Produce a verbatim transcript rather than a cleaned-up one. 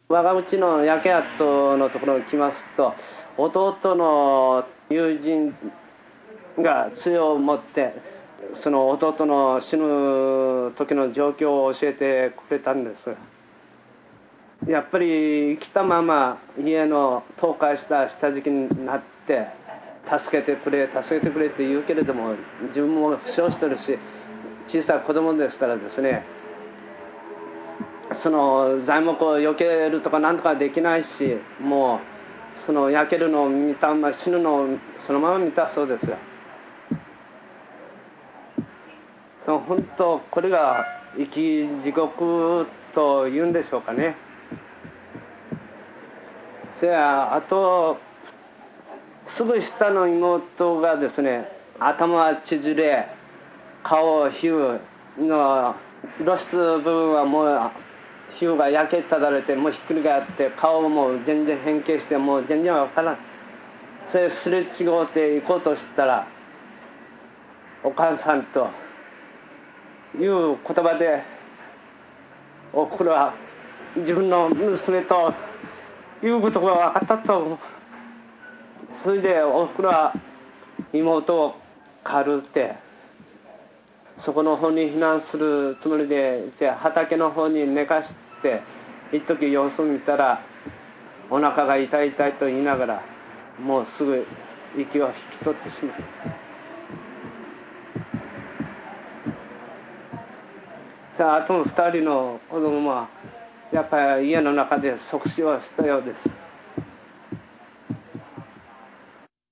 我が家の焼け跡のところに来ますと、弟の友人が杖を持ってその弟の死ぬ時の状況を教えてくれたんです。やっぱり生きたまま家の倒壊した下敷きになって助けてくれ助けてくれって言うけれども、自分も負傷してるし小さい子供ですからですね、その材木を避けるとかなんとかできないし、もうその焼けるのを見たまま死ぬのをそのまま見たそうですよ。その本当これが生き地獄というんでしょうかね。そやあとすぐ下の妹がですね、頭はちぢれ顔皮膚の露出部分はもう皮膚が焼けただれてもうひっくり返って顔も全然変形してもう全然わからん。それすれ違うて行こうとしたらお母さんという言葉でおふくろは自分の娘ということが分かったと。それでおふくろは妹を借りてそこの方に避難するつもりで畑の方に寝かして一時様子を見たらお腹が痛い痛いと言いながらもうすぐ息を引き取ってしまう。さああとのふたりの子供はやっぱり家の中で即死をしたようです。